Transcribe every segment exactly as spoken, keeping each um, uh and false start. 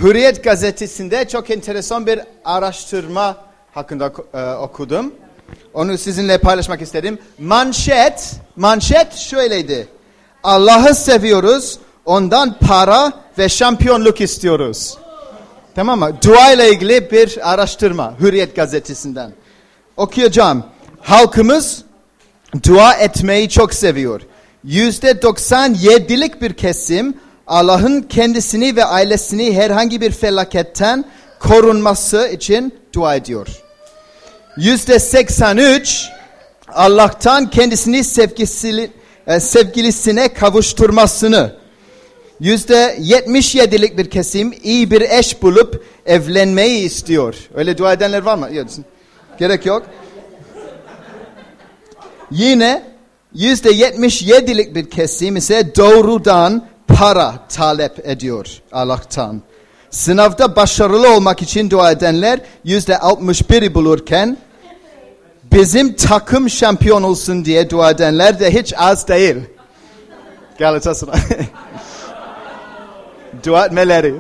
Hürriyet gazetesinde çok enteresan bir araştırma hakkında e, okudum. Onu sizinle paylaşmak istedim. Manşet, manşet şöyleydi. Allah'ı seviyoruz, ondan para ve şampiyonluk istiyoruz. Tamam mı? Dua ile ilgili bir araştırma Hürriyet gazetesinden. Okuyacağım. Halkımız dua etmeyi çok seviyor. yüzde doksan yedilik bir kesim Allah'ın kendisini ve ailesini herhangi bir felaketten korunması için dua ediyor. yüzde seksen üç Allah'tan kendisini sevgisi, sevgilisine kavuşturmasını. yüzde yetmiş yedilik bir kesim iyi bir eş bulup evlenmeyi istiyor. Öyle dua edenler var mı? Gerek yok. Yine yüzde yetmiş yedilik bir kesim ise doğrudan para talep ediyor Allah'tan. Sınavda başarılı olmak için dua edenler yüzde altmış biri bulurken bizim takım şampiyon olsun diye dua edenler de hiç az değil. Galatasaray. Dua etmeleri.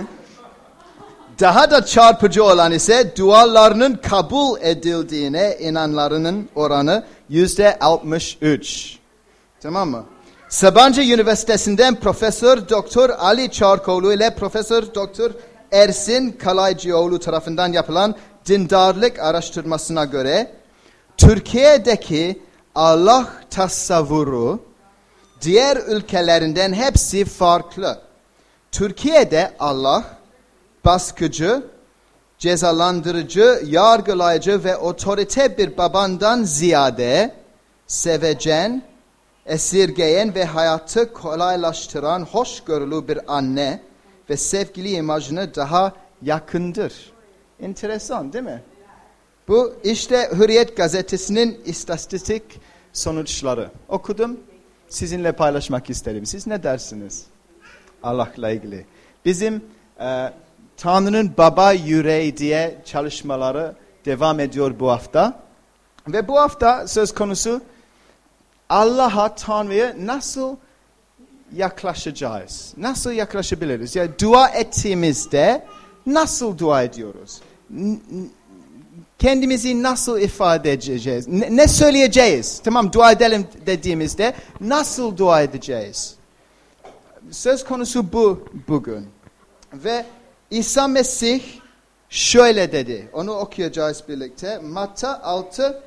Daha da çarpıcı olan ise dualarının kabul edildiğine inananların oranı yüzde altmış üç. Tamam mı? Sabancı Üniversitesi'nden Profesör Doktor Ali Çarkoğlu ile Profesör Doktor Ersin Kalaycıoğlu tarafından yapılan dindarlık araştırmasına göre Türkiye'deki Allah tasavvuru diğer ülkelerinden hepsi farklı. Türkiye'de Allah baskıcı, cezalandırıcı, yargılayıcı ve otorite bir babandan ziyade sevecen, esirgeyen ve hayatı kolaylaştıran hoşgörülü bir anne ve sevgili imajına daha yakındır. Enteresan değil mi? Bu işte Hürriyet gazetesinin istatistik sonuçları. Okudum, sizinle paylaşmak isterim. Siz ne dersiniz Allah'la ilgili? Bizim e, Tanrı'nın baba yüreği diye çalışmaları devam ediyor bu hafta. Ve bu hafta söz konusu Allah'a, Tanrı'ya nasıl yaklaşacağız? Nasıl yaklaşabiliriz? Yani dua ettiğimizde nasıl dua ediyoruz? Kendimizi nasıl ifade edeceğiz? Ne, ne söyleyeceğiz? Tamam, dua edelim dediğimizde nasıl dua edeceğiz? Söz konusu bu bugün. Ve İsa Mesih şöyle dedi. Onu okuyacağız birlikte. Matta altı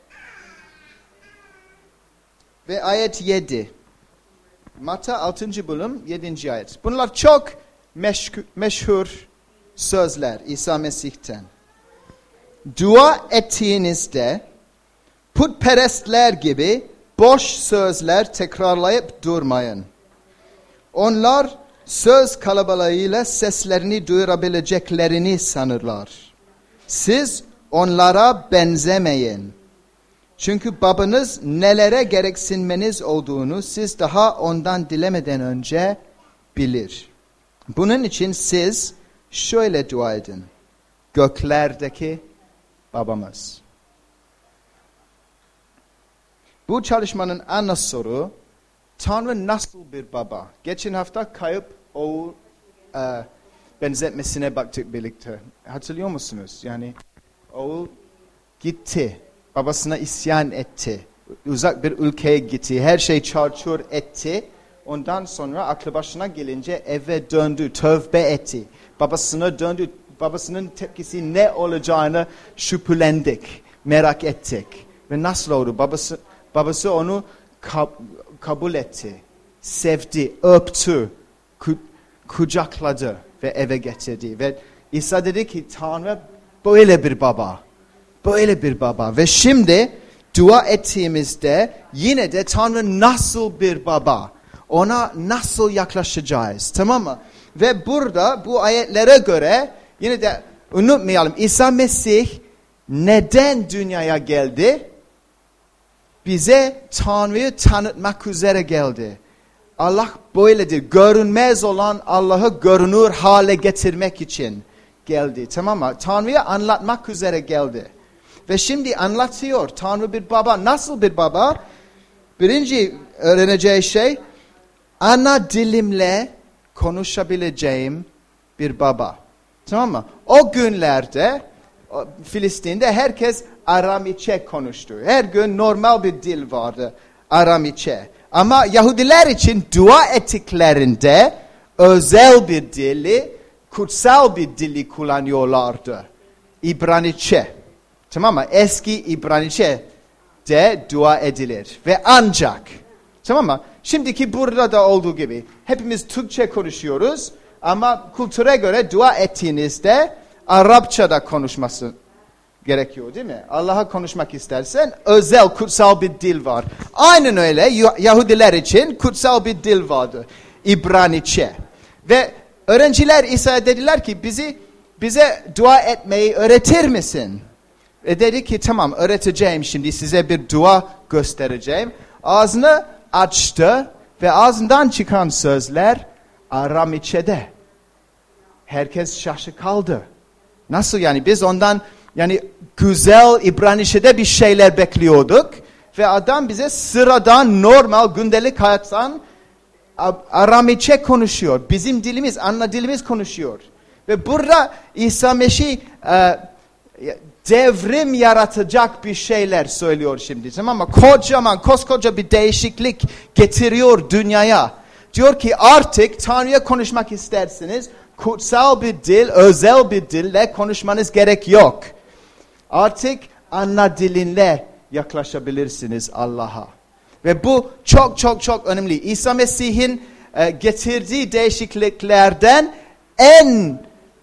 ve ayet yedi. Matta altıncı bölüm yedinci ayet. Bunlar çok meşhur, meşhur sözler İsa Mesih'ten. Dua ettiğinizde putperestler gibi boş sözler tekrarlayıp durmayın. Onlar söz kalabalığıyla seslerini duyurabileceklerini sanırlar. Siz onlara benzemeyin. Çünkü babanız nelere gereksinmeniz olduğunu siz daha ondan dilemeden önce bilir. Bunun için siz şöyle dua edin. Göklerdeki babamız. Bu çalışmanın ana soru, Tanrı nasıl bir baba? Geçen hafta kayıp oğul e, benzetmesine baktık birlikte. Hatırlıyor musunuz? Yani oğul gitti. Babasına isyan etti. Uzak bir ülkeye gitti. Her şey çarçur etti. Ondan sonra aklı başına gelince eve döndü. Tövbe etti. Babasına döndü. Babasının tepkisi ne olacağını şüphelendik. Merak ettik. Ve nasıl oldu? Babası, babası onu kab, kabul etti. Sevdi, öptü, ku, kucakladı ve eve getirdi. Ve İsa dedi ki Tanrı böyle bir baba. Böyle bir baba. Ve şimdi dua ettiğimizde yine de Tanrı nasıl bir baba? Ona nasıl yaklaşacağız? Tamam mı? Ve burada bu ayetlere göre yine de unutmayalım. İsa Mesih neden dünyaya geldi? Bize Tanrı'yı tanıtmak üzere geldi. Allah böyledir. Görünmez olan Allah'ı görünür hale getirmek için geldi. Tamam mı? Tanrı'yı anlatmak üzere geldi. Ve şimdi anlatıyor. Tanrı bir baba. Nasıl bir baba? Birinci öğreneceği şey, ana dilimle konuşabileceğim bir baba. Tamam mı? O günlerde Filistin'de herkes Aramiçe konuştu. Her gün normal bir dil vardı. Aramiçe. Ama Yahudiler için dua etiklerinde özel bir dili, kutsal bir dili kullanıyorlardı. İbranice. Tamam mı? Eski İbranice de dua edilir. Ve ancak. Tamam mı? Şimdiki burada da olduğu gibi. Hepimiz Türkçe konuşuyoruz. Ama kültüre göre dua ettiğinizde Arapçada konuşması gerekiyor değil mi? Allah'a konuşmak istersen özel, kutsal bir dil var. Aynen öyle Yahudiler için kutsal bir dil vardı. İbranice. Ve öğrenciler İsa'ya dediler ki bizi bize dua etmeyi öğretir misin? E dedi ki tamam öğreteceğim şimdi size bir dua göstereceğim. Ağzını açtı ve ağzından çıkan sözler Aramiçe'de. Herkes şaşı kaldı. Nasıl yani biz ondan yani güzel İbranice'de bir şeyler bekliyorduk ve adam bize sıradan normal gündelik hayattan Aramiçe konuşuyor. Bizim dilimiz, ana dilimiz konuşuyor. Ve burada İsa Mesih e, devrim yaratacak bir şeyler söylüyor şimdi. Tamam mı? Kocaman, koskoca bir değişiklik getiriyor dünyaya. Diyor ki artık Tanrı'ya konuşmak isterseniz kutsal bir dil, özel bir dille konuşmanız gerek yok. Artık ana dilinle yaklaşabilirsiniz Allah'a. Ve bu çok çok çok önemli. İsa Mesih'in e, getirdiği değişikliklerden en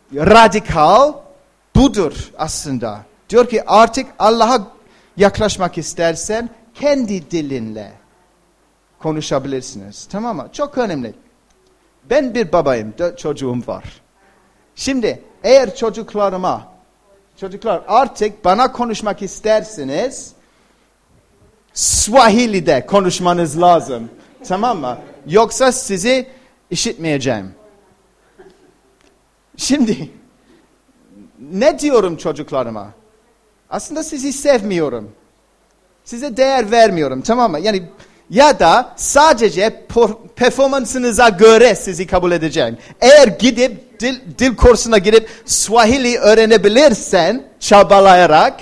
radikal budur aslında. Diyor ki artık Allah'a yaklaşmak istersen kendi dilinle konuşabilirsiniz. Tamam mı? Çok önemli. Ben bir babayım, dört çocuğum var. Şimdi eğer çocuklarıma, çocuklar artık bana konuşmak isterseniz Swahili'de konuşmanız lazım. Tamam mı? Yoksa sizi işitmeyeceğim. Şimdi ne diyorum çocuklarıma? Aslında sizi sevmiyorum. Size değer vermiyorum. Tamam mı? Yani ya da sadece performansınıza göre sizi kabul edeceğim. Eğer gidip dil, dil kursuna gidip Swahili öğrenebilirsen çabalayarak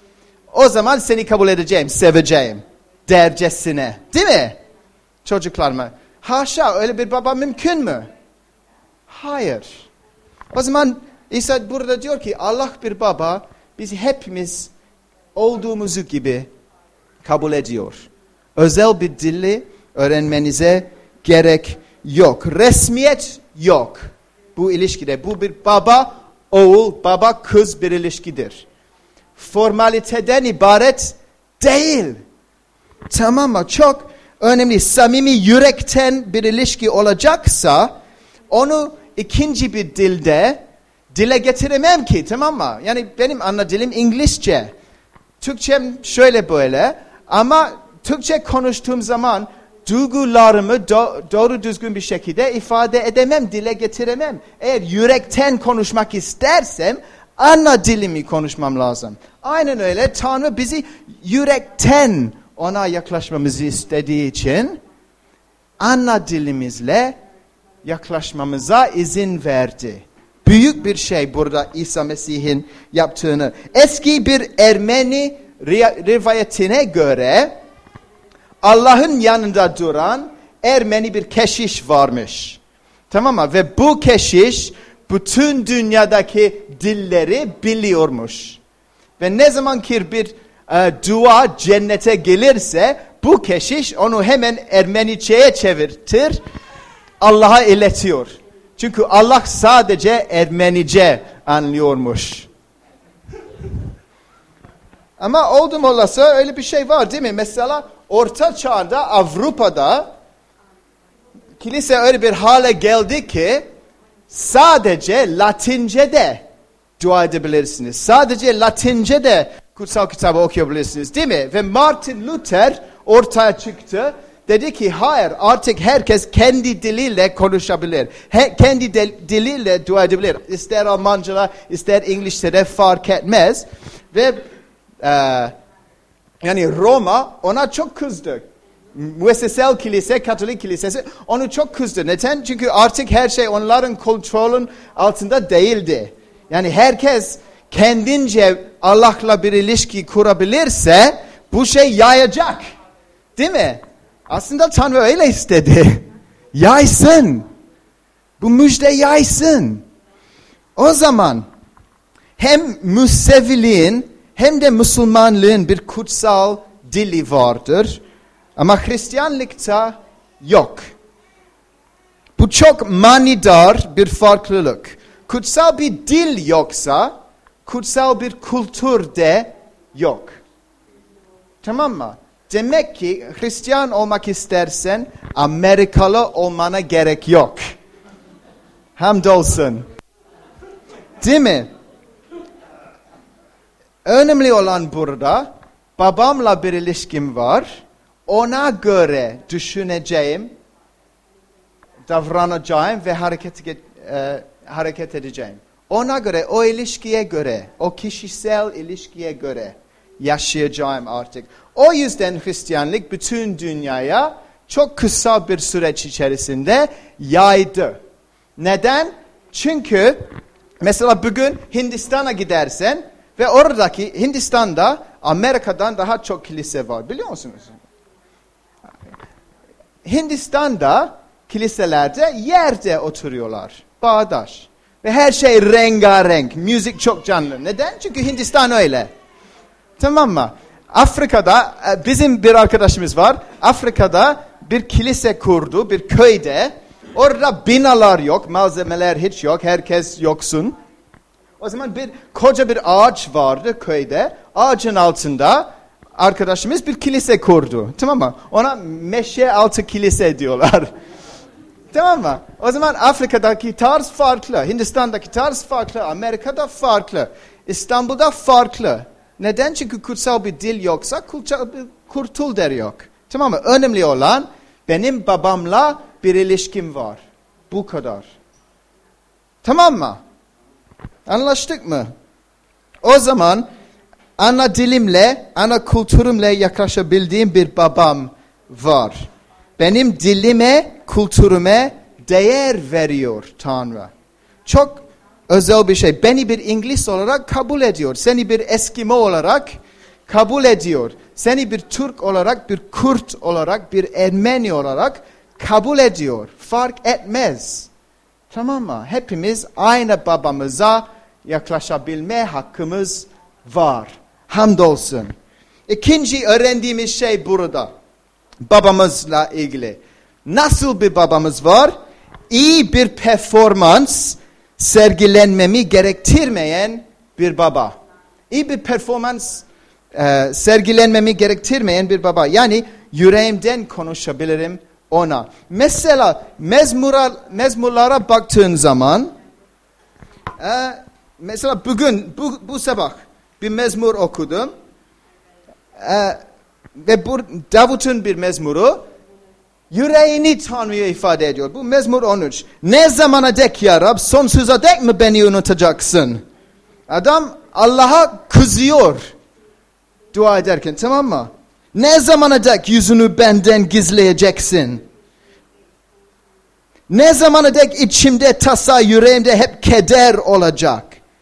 o zaman seni kabul edeceğim, seveceğim dercesine. Değil mi? Çocuklarıma. Haşa öyle bir baba mümkün mü? Hayır. O zaman İsa burada diyor ki Allah bir baba biz hepimiz olduğumuzu gibi kabul ediyor. Özel bir dili öğrenmenize gerek yok. Resmiyet yok bu ilişkide. Bu bir baba, oğul, baba, kız bir ilişkidir. Formaliteden ibaret değil. Tamam mı? Çok önemli. Samimi yürekten bir ilişki olacaksa onu ikinci bir dilde dile getiremem ki. Tamam mı? Yani benim ana dilim İngilizce. Türkçem şöyle böyle ama Türkçe konuştuğum zaman duygularımı do- doğru düzgün bir şekilde ifade edemem, dile getiremem. Eğer yürekten konuşmak istersem ana dilimi konuşmam lazım. Aynen öyle Tanrı bizi yürekten ona yaklaşmamızı istediği için ana dilimizle yaklaşmamıza izin verdi. Büyük bir şey burada İsa Mesih'in yaptığını. Eski bir Ermeni rivayetine göre Allah'ın yanında duran Ermeni bir keşiş varmış. Tamam mı? Ve bu keşiş bütün dünyadaki dilleri biliyormuş. Ve ne zaman ki bir e, dua cennete gelirse bu keşiş onu hemen Ermenice'ye çevirtir, Allah'a iletiyor. Çünkü Allah sadece Ermenice anlıyormuş. Ama oldum olası öyle bir şey var değil mi? Mesela Orta Çağ'da Avrupa'da kilise öyle bir hale geldi ki sadece Latince'de dua edebilirsiniz. Sadece Latince'de kutsal kitabı okuyabilirsiniz değil mi? Ve Martin Luther ortaya çıktı. Dedi ki hayır artık herkes kendi diliyle konuşabilir. He, kendi de, diliyle dua edebilir. İster Almanca'da ister İngilizce'de fark etmez. Ve e, yani Roma ona çok kızdı. müessesel kilise, Katolik kilisesi onu çok kızdı. Neden? Çünkü artık her şey onların kontrolün altında değildi. Yani herkes kendince Allah'la bir ilişki kurabilirse bu şey yayacak. Değil mi? Aslında Tanrı öyle istedi. Yaysın. Bu müjde yaysın. O zaman hem Museviliğin hem de Müslümanlığın bir kutsal dili vardır. Ama Hristiyanlıkta yok. Bu çok manidar bir farklılık. Kutsal bir dil yoksa, kutsal bir kültür de yok. Tamam mı? Demek ki Hristiyan olmak istersen Amerikalı olmana gerek yok. Hamdolsun. Değil mi? Önemli olan burada, babamla bir ilişkim var. Ona göre düşüneceğim, davranacağım ve hareket, e, hareket edeceğim. Ona göre, o ilişkiye göre, o kişisel ilişkiye göre yaşayacağım artık. O yüzden Hristiyanlık bütün dünyaya çok kısa bir süreç içerisinde yaydı. Neden? Çünkü mesela bugün Hindistan'a gidersen ve oradaki Hindistan'da Amerika'dan daha çok kilise var. Biliyor musunuz? Hindistan'da kiliselerde yerde oturuyorlar. Bağdaş. Ve her şey rengarenk. Müzik çok canlı. Neden? Çünkü Hindistan öyle. Tamam mı? Afrika'da bizim bir arkadaşımız var. Afrika'da bir kilise kurdu. Bir köyde. Orada binalar yok. Malzemeler hiç yok. Herkes yoksun. O zaman bir koca bir ağaç vardı köyde. Ağacın altında arkadaşımız bir kilise kurdu. Tamam mı? Ona meşe altı kilise diyorlar. Tamam mı? O zaman Afrika'daki tarz farklı. Hindistan'daki tarz farklı. Amerika'da farklı. İstanbul'da farklı. Neden? Çünkü kutsal bir dil yoksa kutsal bir kurtul der yok. Tamam mı? Önemli olan benim babamla bir ilişkim var. Bu kadar. Tamam mı? Anlaştık mı? O zaman ana dilimle, ana kültürümle yaklaşabildiğim bir babam var. Benim dilime, kültürüme değer veriyor Tanrı. Çok özel bir şey. Beni bir İngiliz olarak kabul ediyor. Seni bir Eskimo olarak kabul ediyor. Seni bir Türk olarak, bir Kürt olarak, bir Ermeni olarak kabul ediyor. Fark etmez. Tamam mı? Hepimiz aynı babamıza yaklaşabilme hakkımız var. Hamdolsun. İkinci öğrendiğimiz şey burada. Babamızla ilgili. Nasıl bir babamız var? İyi bir performans sergilenmemi gerektirmeyen bir baba. İyi bir performans e, sergilenmemi gerektirmeyen bir baba. Yani yüreğimden konuşabilirim ona. Mesela mezmura, mezmurlara baktığın zaman e, mesela bugün bu, bu sabah bir mezmur okudum. E, ve bu Davut'un bir mezmuru yüreğini Tanrı'ya ifade ediyor. Bu mezmur on üç. Ne zamana dek ya Rab, sonsuza dek mi beni unutacaksın? Adam Allah'a kızıyor dua ederken, tamam mı? Ne zamana dek yüzünü benden gizleyeceksin? Ne zamana dek içimde tasa, yüreğimde hep keder olacak?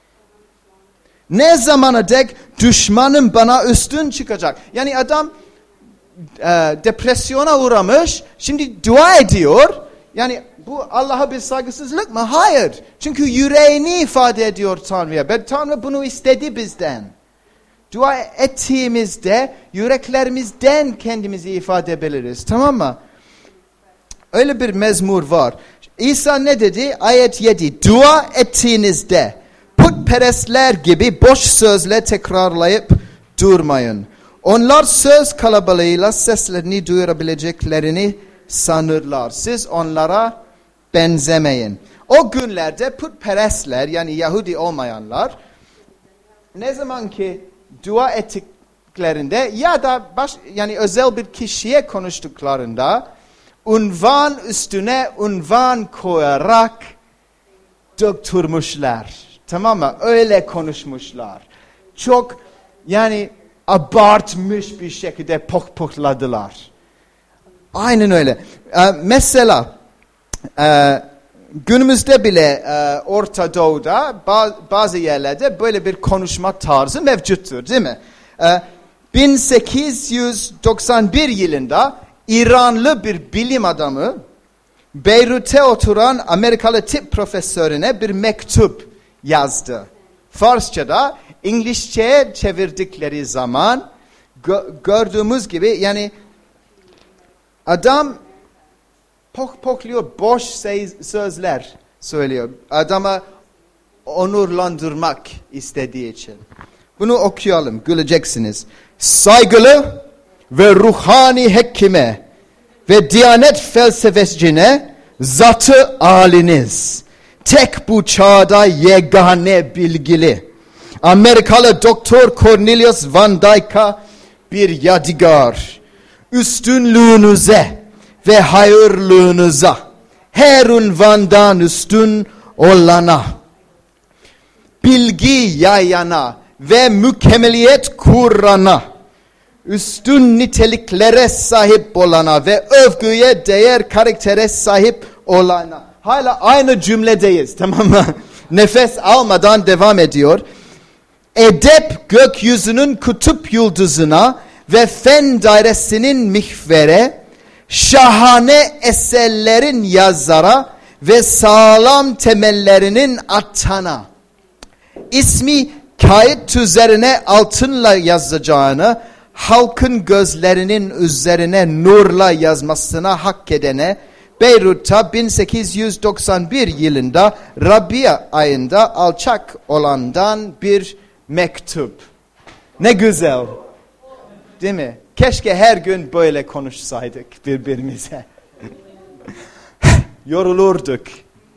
Ne zamana dek düşmanım bana üstün çıkacak? Yani adam e, depresyona uğramış, şimdi dua ediyor. Yani bu Allah'a bir saygısızlık mı? Hayır. Çünkü yüreğini ifade ediyor Tanrı'ya. Ben Tanrı bunu istedi bizden. Dua ettiğimizde yüreklerimizden kendimizi ifade edebiliriz. Tamam mı? Öyle bir mezmur var. İsa ne dedi? Ayet yedi. Dua ettiğinizde putperestler gibi boş sözle tekrarlayıp durmayın. Onlar söz kalabalığıyla seslerini duyurabileceklerini sanırlar. Siz onlara benzemeyin. O günlerde putperestler, yani Yahudi olmayanlar, ne zaman ki dua ettiklerinde ya da baş, yani özel bir kişiye konuştuklarında unvan üstüne unvan koyarak döktürmüşler. Tamam mı? Öyle konuşmuşlar. Çok yani abartmış bir şekilde pohpohladılar. Aynen öyle. Ee, mesela e, günümüzde bile e, Orta Doğu'da bazı yerlerde böyle bir konuşma tarzı mevcuttur, değil mi? E, bin sekiz yüz doksan bir yılında İranlı bir bilim adamı Beyrut'te oturan Amerikalı tıp profesörüne bir mektup yazdı. Farsça'da İngilizce'ye çevirdikleri zaman gö- gördüğümüz gibi yani adam pok pokluyor, boş sözler söylüyor. Adama onurlandırmak istediği için. Bunu okuyalım, güleceksiniz. Saygılı ve ruhani hekime ve diyanet felsefesine zatı aliniz. Tek bu çağda yegane bilgili. Amerikalı Doktor Cornelius Van Dyke'a bir yadigar. Üstünlüğünüze ve hayırlığınıza her unvandan üstün olana, bilgi yayana ve mükemmeliyet kurana, üstün niteliklere sahip olana ve övgüye değer karaktere sahip olana. Hala aynı cümledeyiz, tamam mı? Nefes almadan devam ediyor. Edep gökyüzünün kutup yıldızına ve fen dairesinin mihvere, şahane eserlerin yazara ve sağlam temellerinin atana, ismi kayıt üzerine altınla yazacağını, halkın gözlerinin üzerine nurla yazmasına hak edene, Beyrut'ta bin sekiz yüz doksan bir yılında Rabia ayında alçak olandan bir mektup. Ne güzel, değil mi? Keşke her gün böyle konuşsaydık birbirimize. Yorulurduk.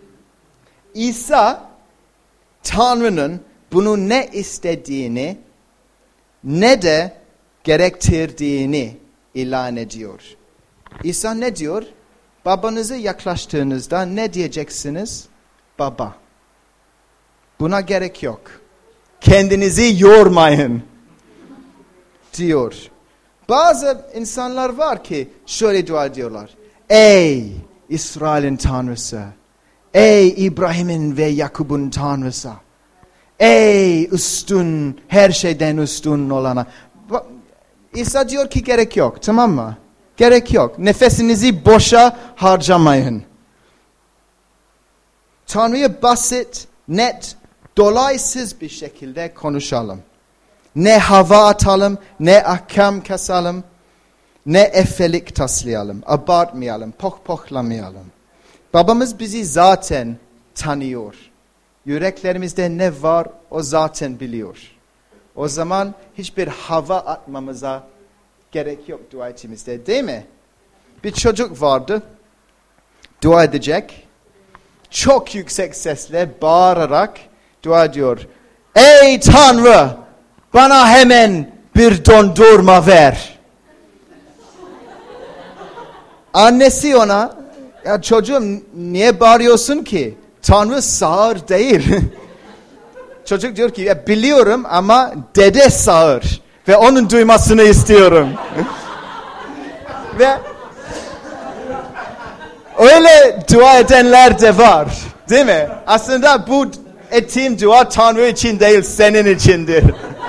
İsa, Tanrı'nın bunu ne istediğini ne de gerektirdiğini ilan ediyor. İsa ne diyor? Babanızı yaklaştığınızda ne diyeceksiniz? Baba. Buna gerek yok. Kendinizi yormayın diyor. Bazı insanlar var ki şöyle dua ediyorlar. Ey İsrail'in Tanrısı. Ey İbrahim'in ve Yakup'un Tanrısı. Ey üstün, her şeyden üstün olana. İsa diyor ki gerek yok, tamam mı? Gerek yok. Nefesinizi boşa harcamayın. Tanrı'ya basit, net, dolaysız bir şekilde konuşalım. Ne hava atalım, ne ahkam kesalım, ne efelik taslayalım, abartmayalım, pohpohlamayalım. Babamız bizi zaten tanıyor. Yüreklerimizde ne var o zaten biliyor. O zaman hiçbir hava atmamıza gerek yok dua etmemizde, değil mi? Bir çocuk vardı, dua edecek. Çok yüksek sesle bağırarak dua ediyor. Ey Tanrı, bana hemen bir dondurma ver. Annesi ona, ya çocuğum niye bağırıyorsun ki? Tanrı sağır değil. Çocuk diyor ki ya biliyorum ama dede sağır ve onun duymasını istiyorum. Ve öyle dua edenler de var, değil mi? Aslında bu ettiğim dua Tanrı için değil, senin içindir.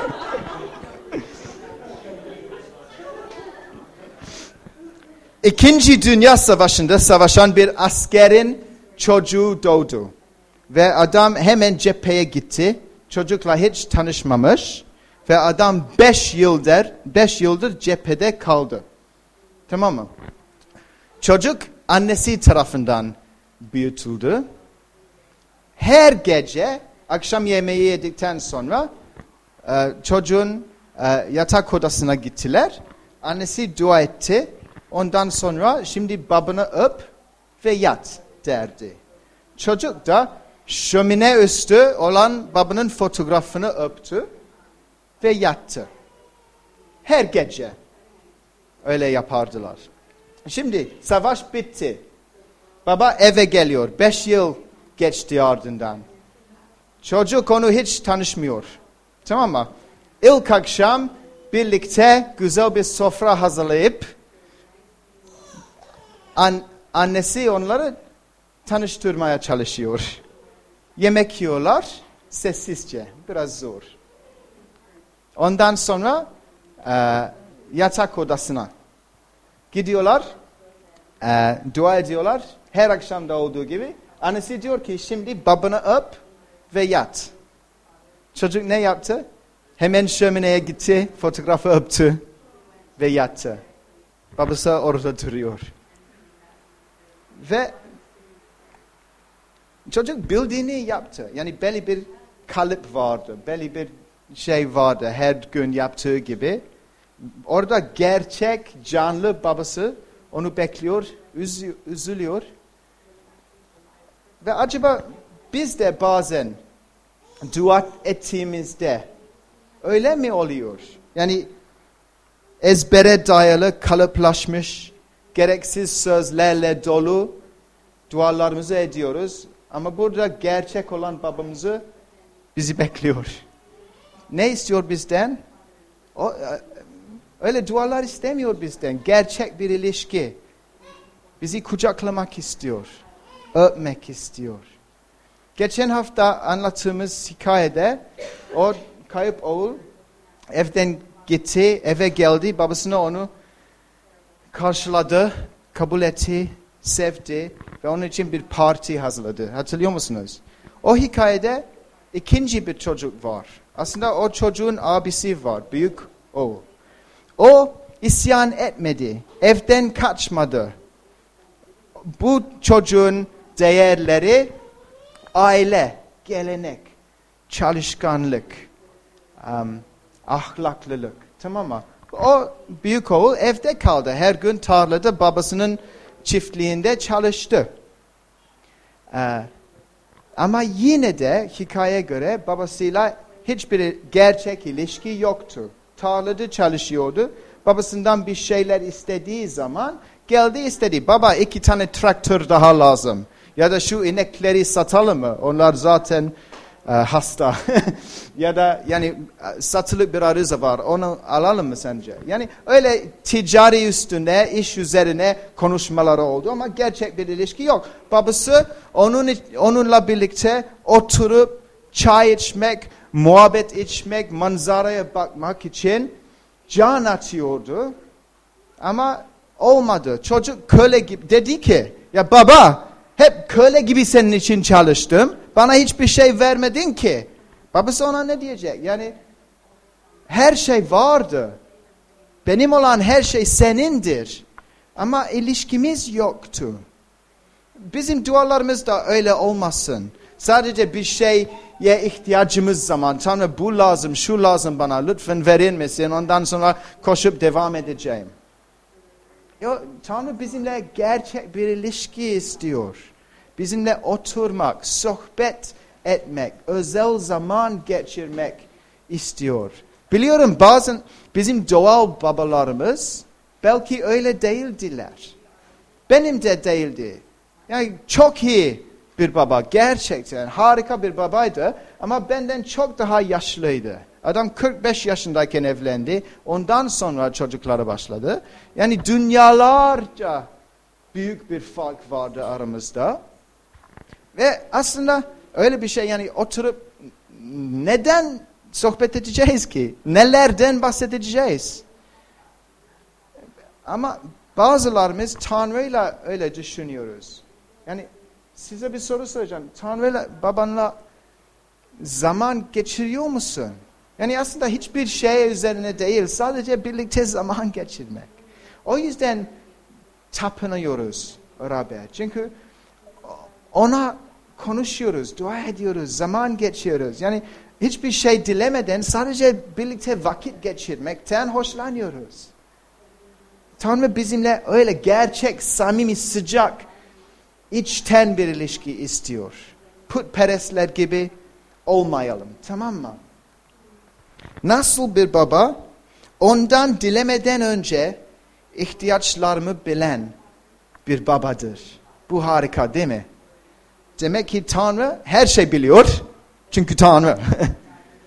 İkinci Dünya Savaşı'nda savaşan bir askerin çocuğu doğdu. Ve adam hemen cepheye gitti. Çocukla hiç tanışmamış. Ve adam beş yıldır, beş yıldır cephede kaldı. Tamam mı? Çocuk annesi tarafından büyütüldü. Her gece akşam yemeği yedikten sonra çocuğun yatak odasına gittiler. Annesi dua etti. Ondan sonra şimdi babanı öp ve yat derdi. Çocuk da şömine üstü olan babanın fotoğrafını öptü ve yattı. Her gece öyle yapardılar. Şimdi savaş bitti. Baba eve geliyor. Beş yıl geçti ardından. Çocuk onu hiç tanışmıyor. Tamam mı? İlk akşam birlikte güzel bir sofra hazırlayıp an, annesi onları tanıştırmaya çalışıyor. Yemek yiyorlar sessizce. Biraz zor. Ondan sonra e, yatak odasına gidiyorlar. E, dua ediyorlar. Her akşam da olduğu gibi. Annesi diyor ki şimdi babanı öp ve yat. Çocuk ne yaptı? Hemen şömineye gitti, fotoğrafı öptü ve yattı. Babası orada duruyor. Ve çocuk bildiğini yaptı. Yani belli bir kalıp vardı, belli bir şey vardı her gün yaptığı gibi. Orada gerçek canlı babası onu bekliyor, üzü, üzülüyor. Ve acaba biz de bazen dua ettiğimizde öyle mi oluyor? Yani ezbere dayalı, kalıplaşmış, gereksiz sözlerle dolu dualarımızı ediyoruz. Ama burada gerçek olan babamızı bizi bekliyor. Ne istiyor bizden? O, öyle dualar istemiyor bizden. Gerçek bir ilişki. Bizi kucaklamak istiyor. Öpmek istiyor. Geçen hafta anlattığımız hikayede o kayıp oğul evden gitti, eve geldi. Babasına onu karşıladı, kabul etti, sevdi ve onun için bir parti hazırladı. Hatırlıyor musunuz? O hikayede ikinci bir çocuk var. Aslında o çocuğun abisi var, büyük oğul. O isyan etmedi, evden kaçmadı. Bu çocuğun değerleri aile, gelenek, çalışkanlık, um, ahlaklılık, tamam mı? O büyük oğul evde kaldı. Her gün tarlada babasının çiftliğinde çalıştı. Ee, ama yine de hikayeye göre babasıyla hiçbir gerçek ilişki yoktu. Tarlada çalışıyordu. Babasından bir şeyler istediği zaman geldi istedi. Baba iki tane traktör daha lazım. Ya da şu inekleri satalım mı? Onlar zaten e, hasta. Ya da yani satılık bir arıza var. Onu alalım mı sence? Yani öyle ticari üstüne, iş üzerine konuşmaları oldu ama gerçek bir ilişki yok. Babası onun onunla birlikte oturup çay içmek, muhabbet içmek, manzaraya bakmak için can atıyordu. Ama olmadı. Çocuk köle gibi dedi ki, ya baba hep köle gibi senin için çalıştım. Bana hiçbir şey vermedin ki. Babası ona ne diyecek? Yani her şey vardı. Benim olan her şey senindir. Ama ilişkimiz yoktu. Bizim dualarımız da öyle olmasın. Sadece bir şeye ihtiyacımız zaman, Tanrı bu lazım, şu lazım bana, lütfen verir misin? Ondan sonra koşup devam edeceğim. Ya, Tanrı bizimle gerçek bir ilişki istiyor. Bizimle oturmak, sohbet etmek, özel zaman geçirmek istiyor. Biliyorum bazen bizim doğal babalarımız belki öyle değildiler. Benim de değildi. Yani çok iyi bir baba, gerçekten harika bir babaydı ama benden çok daha yaşlıydı. Adam kırk beş yaşındayken evlendi. Ondan sonra çocukları başladı. Yani dünyalarca büyük bir fark vardı aramızda. Ve aslında öyle bir şey, yani oturup neden sohbet edeceğiz ki? Nelerden bahsedeceğiz? Ama bazılarımız Tanrı'yla öyle düşünüyoruz. Yani size bir soru soracağım. Tanrı'yla, babanla zaman geçiriyor musun? Yani aslında hiçbir şey üzerine değil, sadece birlikte zaman geçirmek. O yüzden tapınıyoruz beraber. Çünkü ona konuşuyoruz, dua ediyoruz, zaman geçiriyoruz. Yani hiçbir şey dilemeden sadece birlikte vakit geçirmekten hoşlanıyoruz. Tanrı bizimle öyle gerçek, samimi, sıcak, içten bir ilişki istiyor. Putperestler gibi olmayalım, tamam mı? Nasıl bir baba? Ondan dilemeden önce ihtiyaçlarımı bilen bir babadır. Bu harika değil mi? Demek ki Tanrı her şey biliyor. Çünkü Tanrı.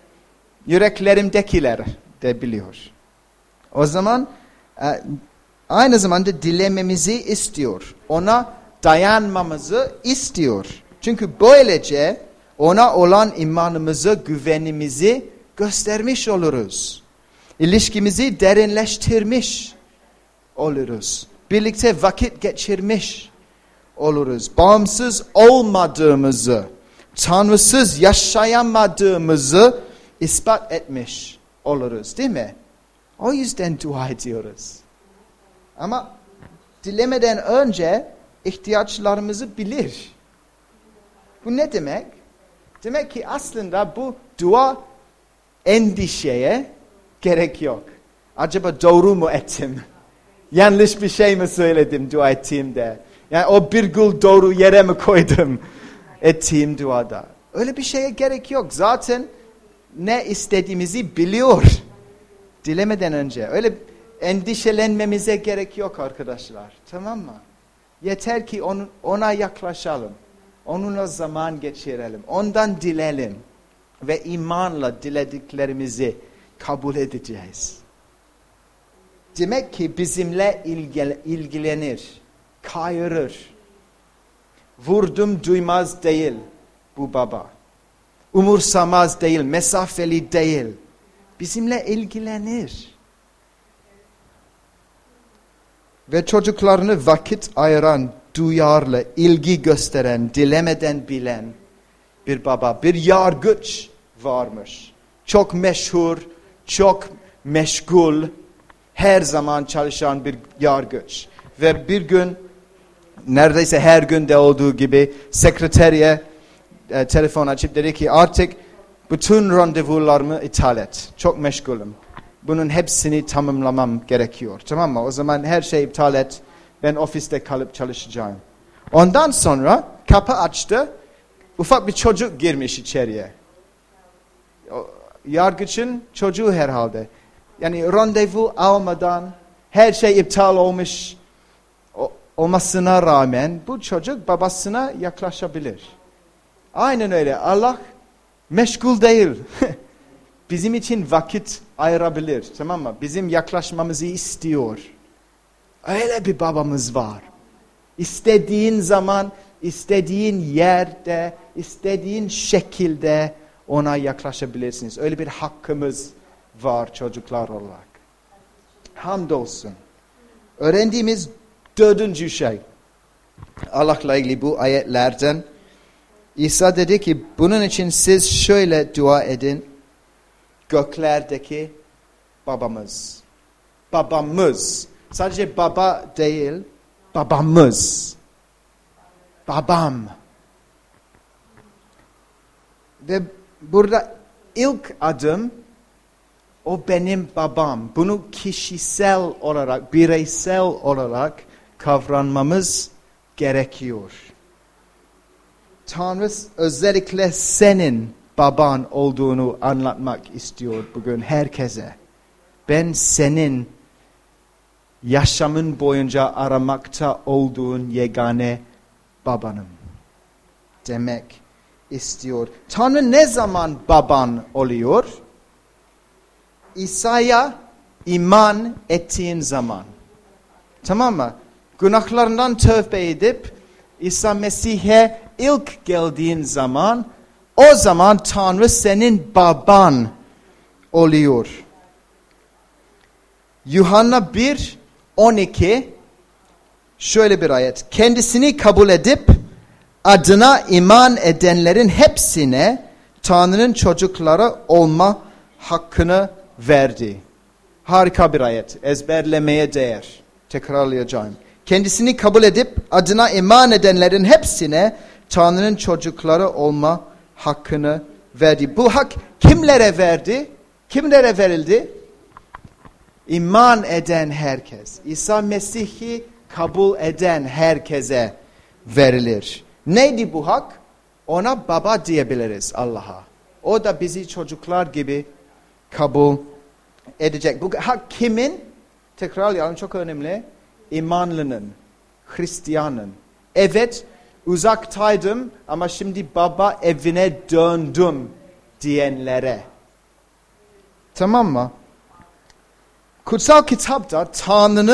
Yüreklerimdekiler de biliyor. O zaman aynı zamanda dilememizi istiyor. Ona dayanmamızı istiyor. Çünkü böylece ona olan imanımızı, güvenimizi göstermiş oluruz. İlişkimizi derinleştirmiş oluruz. Birlikte vakit geçirmiş oluruz. Bağımsız olmadığımızı, Tanrısız yaşayamadığımızı ispat etmiş oluruz, değil mi? O yüzden dua ediyoruz. Ama dilemeden önce ihtiyaçlarımızı bilir. Bu ne demek? Demek ki aslında bu dua endişeye gerek yok. Acaba doğru mu ettim? Yanlış bir şey mi söyledim dua ettiğimde? Yani o virgül doğru yere mi koydum ettiğim duada? Öyle bir şeye gerek yok. Zaten ne istediğimizi biliyor. Dilemeden önce. Öyle endişelenmemize gerek yok arkadaşlar. Tamam mı? Yeter ki onu, ona yaklaşalım. Onunla zaman geçirelim. Ondan dileyelim. Ve imanla dilediklerimizi kabul edeceğiz. Demek ki bizimle ilgil, ilgilenir. Kayırır. Vurdum duymaz değil bu baba. Umursamaz değil, mesafeli değil. Bizimle ilgilenir. Ve çocuklarını vakit ayıran, duyarlı, ilgi gösteren, dilemeden bilen bir baba, bir yargıç varmış. Çok meşhur, çok meşgul, her zaman çalışan bir yargıç. Ve bir gün, neredeyse her günde olduğu gibi sekreteriye e, telefon açıp dedi ki artık bütün randevularımı iptal et. Çok meşgulüm. Bunun hepsini tamamlamam gerekiyor. Tamam mı? O zaman her şeyi iptal et. Ben ofiste kalıp çalışacağım. Ondan sonra kapı açtı. Ufak bir çocuk girmiş içeriye. O, yargıçın çocuğu herhalde. Yani randevu almadan her şey iptal olmuş o, olmasına rağmen bu çocuk babasına yaklaşabilir. Aynen öyle. Allah meşgul değil. Bizim için vakit ayırabilir. Tamam mı? Bizim yaklaşmamızı istiyor. Öyle bir babamız var. İstediğin zaman, istediğin yerde, istediğin şekilde ona yaklaşabilirsiniz. Öyle bir hakkımız var çocuklar olarak. Hamdolsun. Öğrendiğimiz dördüncü şey. Allah'la ilgili bu ayetlerden. İsa dedi ki bunun için siz şöyle dua edin. Göklerdeki babamız. Babamız. Sadece baba değil, babamız. Babam. Ve burada ilk adım o benim babam. Bunu kişisel olarak, bireysel olarak kavranmamız gerekiyor. Tanrı özellikle senin baban olduğunu anlatmak istiyor bugün herkese. Ben senin yaşamın boyunca aramakta olduğun yegane babanım demek istiyor. Tanrı ne zaman baban oluyor? İsa'ya iman ettiğin zaman. Tamam mı? Günahlarından tövbe edip İsa Mesih'e ilk geldiğin zaman o zaman Tanrı senin baban oluyor. Yuhanna bir on iki şöyle bir ayet. Kendisini kabul edip adına iman edenlerin hepsine Tanrı'nın çocukları olma hakkını verdi. Harika bir ayet. Ezberlemeye değer. Tekrarlayacağım. Kendisini kabul edip adına iman edenlerin hepsine Tanrı'nın çocukları olma hakkını verdi. Bu hak kimlere verdi? Kimlere verildi? İman eden herkes. İsa Mesih'i kabul eden herkese verilir. Neydi bu hak? Ona baba diyebiliriz Allah'a. O da bizi çocuklar gibi kabul edecek. Bu hak kimin? Tekrarlayalım, çok önemli. İmanlının, Hristiyanın. Evet, uzaktaydım ama şimdi baba evine döndüm diyenlere. Tamam mı? Kutsal kitapta Tanrı'nın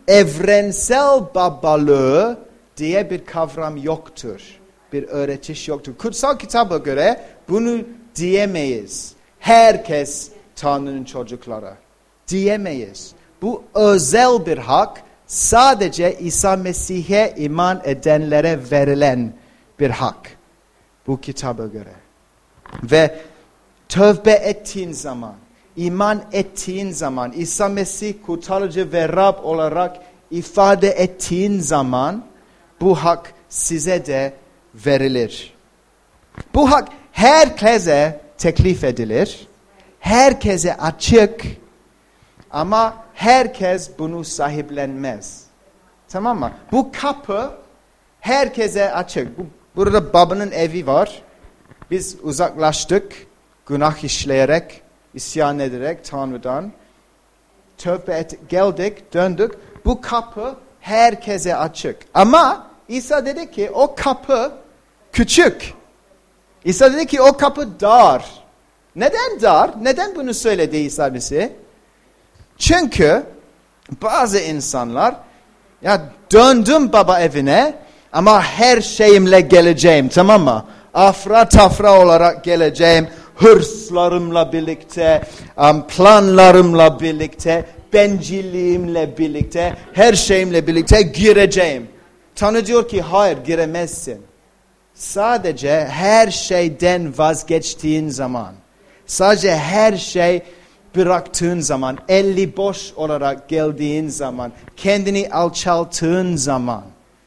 evrensel babalığı diye bir kavram yoktur. Bir öğretiş yoktur. Kutsal kitaba göre bunu diyemeyiz. Herkes Tanrı'nın çocukları. Diyemeyiz. Bu özel bir hak, sadece İsa Mesih'e iman edenlere verilen bir hak. Bu kitaba göre. Ve tövbe ettiğin zaman, iman ettiğin zaman, İsa Mesih kurtarıcı ve Rab olarak ifade ettiğin zaman, bu hak size de verilir. Bu hak herkese teklif edilir. Herkese açık. Ama herkes bunu sahiplenmez. Tamam mı? Bu kapı herkese açık. Bu, burada babanın evi var. Biz uzaklaştık. Günah işleyerek, isyan ederek Tanrı'dan. Tövbe ettik, geldik, döndük. Bu kapı herkese açık. Ama İsa dedi ki o kapı küçük. İsa dedi ki o kapı dar. Neden dar? Neden bunu söyledi İsa bize? Çünkü bazı insanlar, ya döndüm baba evine ama her şeyimle geleceğim, tamam mı? Afra tafra olarak geleceğim, hırslarımla birlikte, planlarımla birlikte, bencilliğimle birlikte, her şeyimle birlikte gireceğim. Tanrı diyor ki hayır, giremezsin. Sadece her şeyden vazgeçtiğin zaman, sadece her şey bıraktığın zaman, eli boş olarak geldiğin zaman, kendini alçalttığın zaman,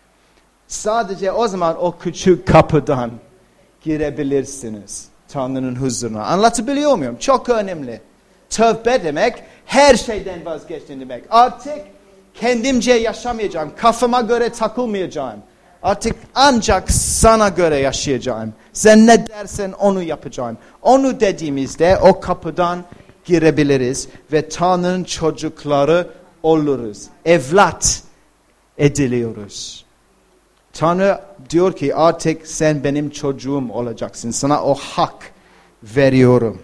sadece o zaman o küçük kapıdan girebilirsiniz Tanrı'nın huzuruna. Anlatabiliyor muyum? Çok önemli. Tövbe demek her şeyden vazgeçtin demek. Artık kendimce yaşamayacağım, kafama göre takılmayacağım. Artık ancak sana göre yaşayacağım. Sen ne dersen onu yapacağım. Onu dediğimizde o kapıdan girebiliriz ve Tanrı'nın çocukları oluruz. Evlat ediliyoruz. Tanrı diyor ki artık sen benim çocuğum olacaksın. Sana o hak veriyorum.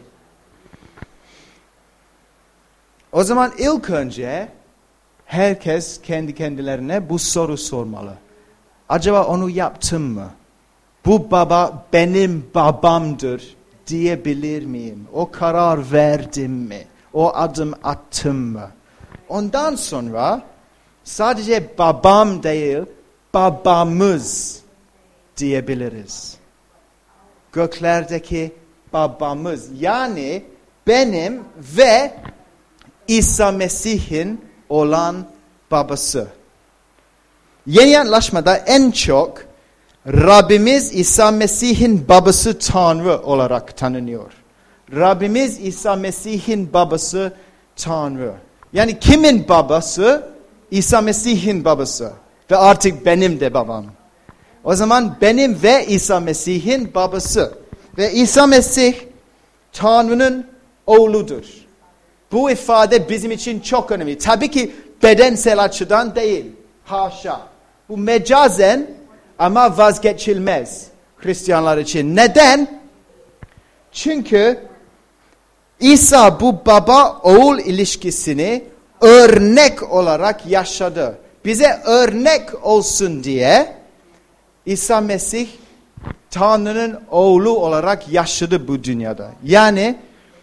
O zaman ilk önce herkes kendi kendilerine bu soru sormalı. Acaba onu yaptım mı? Bu baba benim babamdır diyebilir miyim? O karar verdim mi? O adım attım mı? Ondan sonra sadece babam değil, babamız diyebiliriz. Göklerdeki babamız, yani benim ve İsa Mesih'in olan babası. Yeni Antlaşmada en çok Rabbimiz İsa Mesih'in babası Tanrı olarak tanınıyor. Rabbimiz İsa Mesih'in babası Tanrı. Yani kimin babası? İsa Mesih'in babası. Ve artık benim de babam. O zaman benim ve İsa Mesih'in babası. Ve İsa Mesih Tanrı'nın oğludur. Bu ifade bizim için çok önemli. Tabii ki bedensel açıdan değil. Haşa. Bu mecazen ama vazgeçilmez Hristiyanlar için. Neden? Çünkü İsa bu baba-oğul ilişkisini örnek olarak yaşadı. Bize örnek olsun diye İsa Mesih Tanrı'nın oğlu olarak yaşadı bu dünyada. Yani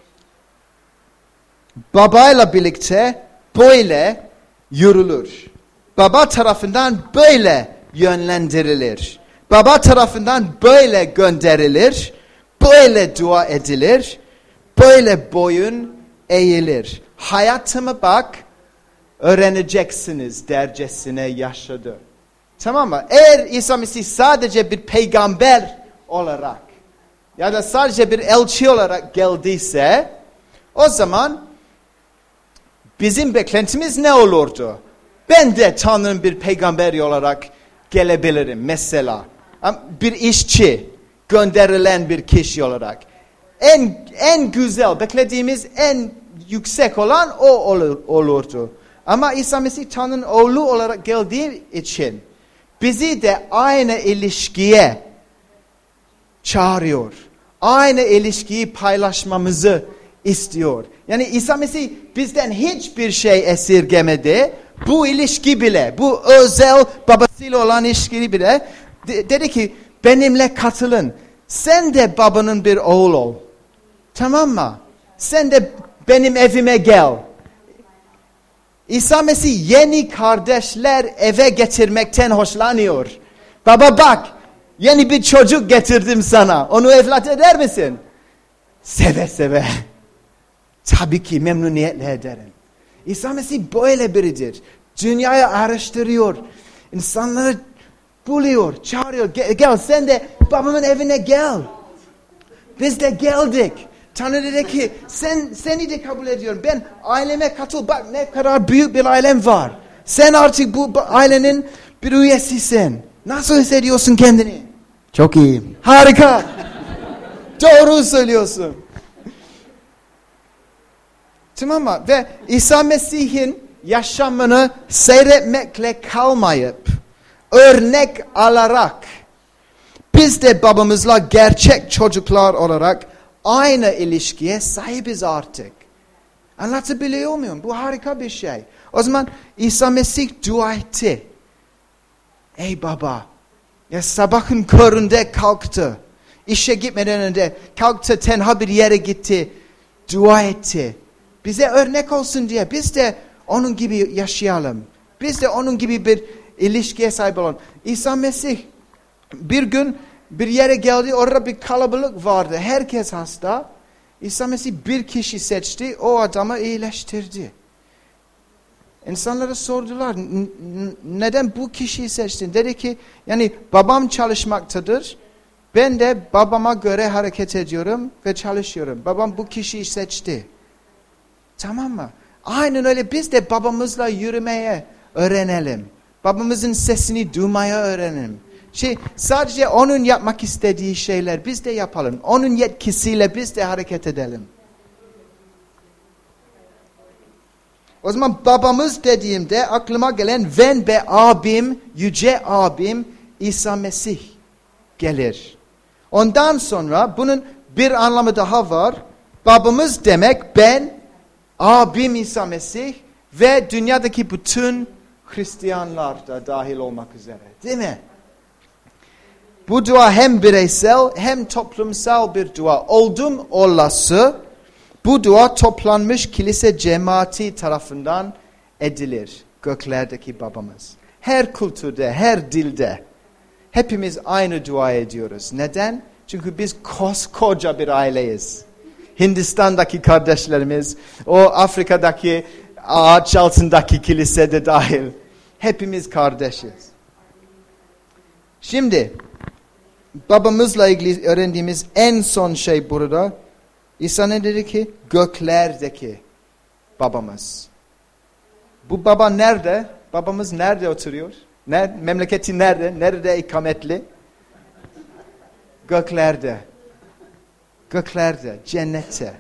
babayla birlikte böyle yürülür. Baba tarafından böyle yönlendirilir. Baba tarafından böyle gönderilir. Böyle dua edilir. Böyle boyun eğilir. Hayatıma bak, öğreneceksiniz dercesine yaşadı. Tamam mı? Eğer İsa Mesih sadece bir peygamber olarak ya da sadece bir elçi olarak geldiyse, o zaman bizim beklentimiz ne olurdu? Ben de Tanrı'nın bir peygamberi olarak gelebilirim mesela. Bir işçi, gönderilen bir kişi olarak. En en güzel, beklediğimiz en yüksek olan o olur, olurdu. Ama İsa Mesih Tanrı'nın oğlu olarak geldiği için bizi de aynı ilişkiye çağırıyor. Aynı ilişkiyi paylaşmamızı istiyor. Yani İsa Mesih bizden hiçbir şey esirgemedi. Bu ilişki bile, bu özel babasıyla olan ilişki bile de, dedi ki benimle katılın. Sen de babanın bir oğul ol. Tamam mı? Sen de benim evime gel. İsa Mesih yeni kardeşler eve getirmekten hoşlanıyor. Baba bak, yeni bir çocuk getirdim sana. Onu evlat eder misin? Seve seve. Tabii ki memnuniyetle ederim. İsa Mesih böyle biridir. Dünyayı araştırıyor. İnsanları buluyor, çağırıyor. Gel, gel sen de babamın evine gel. Biz de geldik. Tanrı dedi ki sen, seni de kabul ediyorum. Ben aileme katıl. Bak ne kadar büyük bir ailem var. Sen artık bu ailenin bir üyesisin. Nasıl hissediyorsun kendini? Çok iyiyim. Harika. Doğru söylüyorsun. Tamam mı? Ve İsa Mesih'in yaşamını seyretmekle kalmayıp örnek alarak biz de babamızla gerçek çocuklar olarak aynı ilişkiye sahibiz artık. Anlatabiliyor muyum? Bu harika bir şey. O zaman İsa Mesih dua etti. Ey baba, ya sabahın köründe kalktı. İşe gitmeden önce kalktı, tenha bir yere gitti. Dua etti. Bize örnek olsun diye biz de onun gibi yaşayalım. Biz de onun gibi bir ilişkiye sahip olalım. İsa Mesih bir gün bir yere geldi, orada bir kalabalık vardı. Herkes hasta. İsa Mesih bir kişi seçti, o adamı iyileştirdi. İnsanlara sordular, neden bu kişiyi seçtin? Dedi ki, yani babam çalışmaktadır. Ben de babama göre hareket ediyorum ve çalışıyorum. Babam bu kişiyi seçti. Tamam mı? Aynen öyle biz de babamızla yürümeye öğrenelim. Babamızın sesini duymaya öğrenelim. Şey, sadece onun yapmak istediği şeyler biz de yapalım. Onun yetkisiyle biz de hareket edelim. O zaman babamız dediğimde aklıma gelen ben ve abim, yüce abim İsa Mesih gelir. Ondan sonra bunun bir anlamı daha var. Babamız demek ben, abim İsa Mesih ve dünyadaki bütün Hristiyanlar da dahil olmak üzere. Değil mi? Bu dua hem bireysel hem toplumsal bir dua. Oldum olası bu dua toplanmış kilise cemaati tarafından edilir. Göklerdeki babamız. Her kültürde, her dilde hepimiz aynı dua ediyoruz. Neden? Çünkü biz koskoca bir aileyiz. Hindistan'daki kardeşlerimiz, o Afrika'daki ağaç altındaki kilisede dahil. Hepimiz kardeşiz. Şimdi babamızla ilgili öğrendiğimiz en son şey burada. İsa ne dedi ki? Göklerdeki babamız. Bu baba nerede? Babamız nerede oturuyor? Nerede? Memleketi nerede? Nerede ikametli? Göklerde. Göklerde, cennette.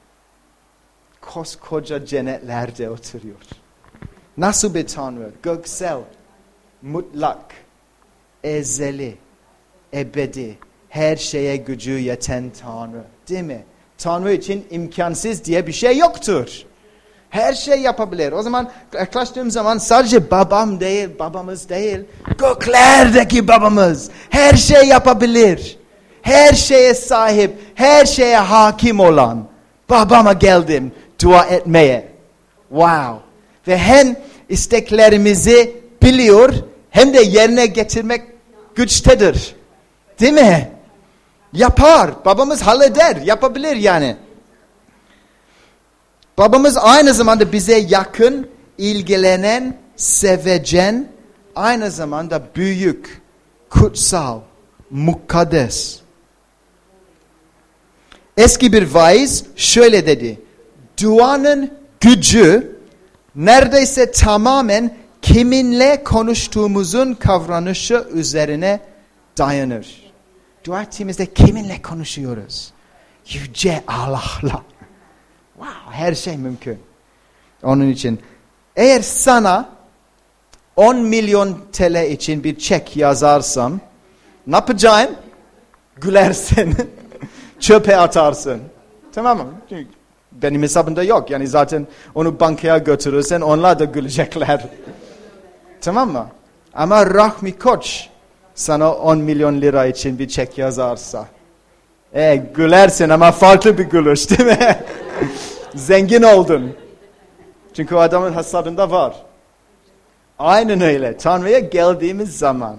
Koskoca cennetlerde oturuyor. Nasıl bir Tanrı? Göksel, mutlak, ezeli, ebedi, her şeye gücü yeten Tanrı. Değil mi? Tanrı için imkansız diye bir şey yoktur. Her şey yapabilir. O zaman yaklaştığım zaman sadece babam değil, babamız değil, göklerdeki babamız her şey yapabilir. Her şeye sahip, her şeye hakim olan babama geldim dua etmeye. Wow. Ve hem isteklerimizi biliyor hem de yerine getirmek güçtedir. Değil mi? Yapar. Babamız halleder. Yapabilir yani. Babamız aynı zamanda bize yakın, ilgilenen, sevecen, aynı zamanda büyük, kutsal, mukaddes. Eski bir vaiz şöyle dedi. Duanın gücü neredeyse tamamen kiminle konuştuğumuzun kavranışı üzerine dayanır. Dua ettiğimizde kiminle konuşuyoruz? Yüce Allah'la. Wow, her şey mümkün. Onun için eğer sana on milyon T L için bir çek yazarsam ne yapacaksın? Gülersin. Çöpe atarsın. Tamam mı? benim hesabımda yok. Yani zaten onu bankaya götürürsen onlar da gülecekler. Tamam mı? Ama Rahmi Koç sana on milyon lira için bir çek yazarsa. E, gülersin ama farklı bir gülüş değil mi? Zengin oldun. Çünkü o adamın hesabında var. Aynen öyle. Tanrı'ya geldiğimiz zaman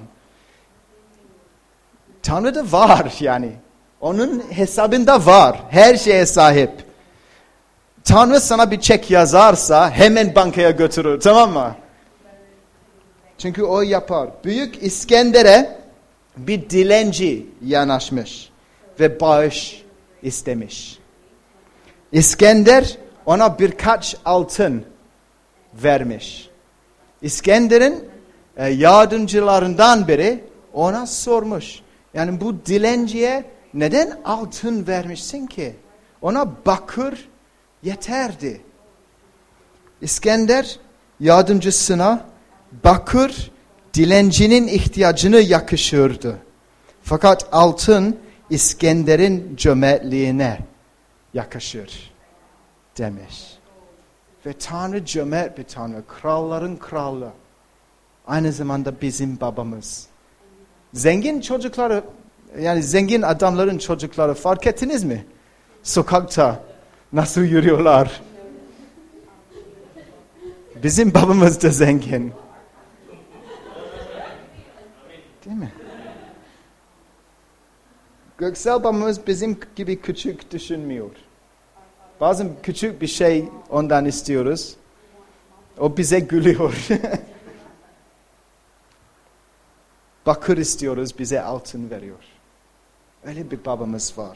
Tanrı'da var yani. Onun hesabında var. Her şeye sahip. Tanrı sana bir çek yazarsa hemen bankaya götürür. Tamam mı? Çünkü o yapar. Büyük İskender'e bir dilenci yanaşmış ve bağış istemiş. İskender ona birkaç altın vermiş. İskender'in e, yardımcılarından biri ona sormuş. Yani bu dilenciye neden altın vermişsin ki? Ona bakır yeterdi. İskender yardımcısına bakır dilencinin ihtiyacını yakışırdı. Fakat altın İskender'in cömertliğine yakışır demiş. Ve Tanrı cömert bir Tanrı. Kralların kralı. Aynı zamanda bizim babamız. Zengin çocukları, yani zengin adamların çocukları fark ettiniz mi? Sokakta nasıl yürüyorlar? Bizim babamız da zengin. Değil mi? Göksel babamız bizim gibi küçük düşünmüyor. Bazen küçük bir şey ondan istiyoruz. O bize gülüyor. Bakır istiyoruz, bize altın veriyor. Öyle bir babamız var.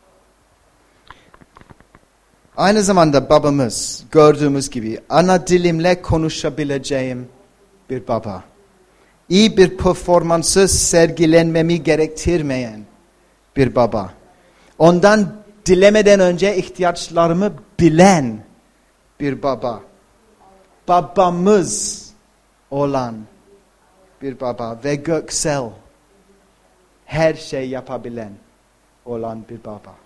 Aynı zamanda babamız gördüğümüz gibi ana dilimle konuşabileceğim bir baba. İyi bir performansı sergilenmemi gerektirmeyen bir baba. Ondan dilemeden önce ihtiyaçlarımı bilen bir baba. Babamız olan bir baba ve göksel her şey yapabilen olan bir baba.